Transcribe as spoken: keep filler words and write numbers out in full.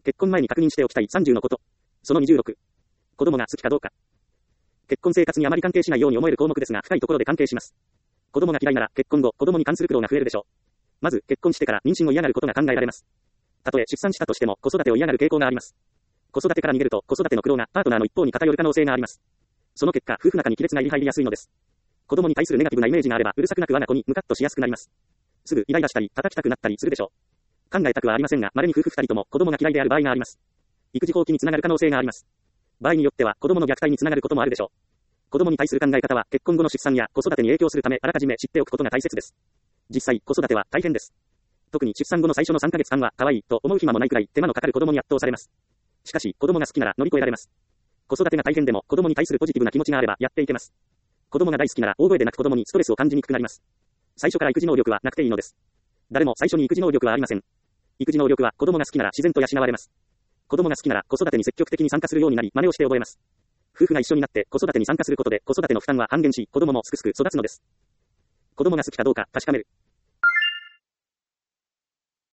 結婚前に確認しておきたいさんじゅうのこと。そのにじゅうろく。子供が好きかどうか。結婚生活にあまり関係しないように思える項目ですが、深いところで関係します。子供が嫌いなら、結婚後、子供に関する苦労が増えるでしょう。まず、結婚してから妊娠を嫌がることが考えられます。たとえ出産したとしても、子育てを嫌がる傾向があります。子育てから逃げると、子育ての苦労がパートナーの一方に偏る可能性があります。その結果、夫婦仲に亀裂が入りやすいのです。子供に対するネガティブなイメージがあれば、うるさくなく我が子にムカッとしやすくなります。すぐイライラしたり、叩きたくなったりするでしょう。考えたくはありませんが、稀に夫婦二人とも子供が嫌いである場合があります。育児放棄につながる可能性があります。場合によっては、子供の虐待につながることもあるでしょう。子供に対する考え方は、結婚後の出産や子育てに影響するため、あらかじめ知っておくことが大切です。実際、子育ては大変です。特に出産後の最初のさんかげつかんは、可愛いと思う暇もないくらい手間のかかる子供に圧倒されます。しかし、子供が好きなら乗り越えられます。子育てが大変でも、子供に対するポジティブな気持ちがあれば、やっていけます。子供が大好きなら、大声で泣く子供にストレスを感じにくくなります。最初から育児能力はなくていいのです。誰も最初に育児能力はありません。育児能力は子供が好きなら自然と養われます。子供が好きなら子育てに積極的に参加するようになり、真似をして覚えます。夫婦が一緒になって子育てに参加することで、子育ての負担は半減し、子供もすくすく育つのです。子供が好きかどうか確かめる。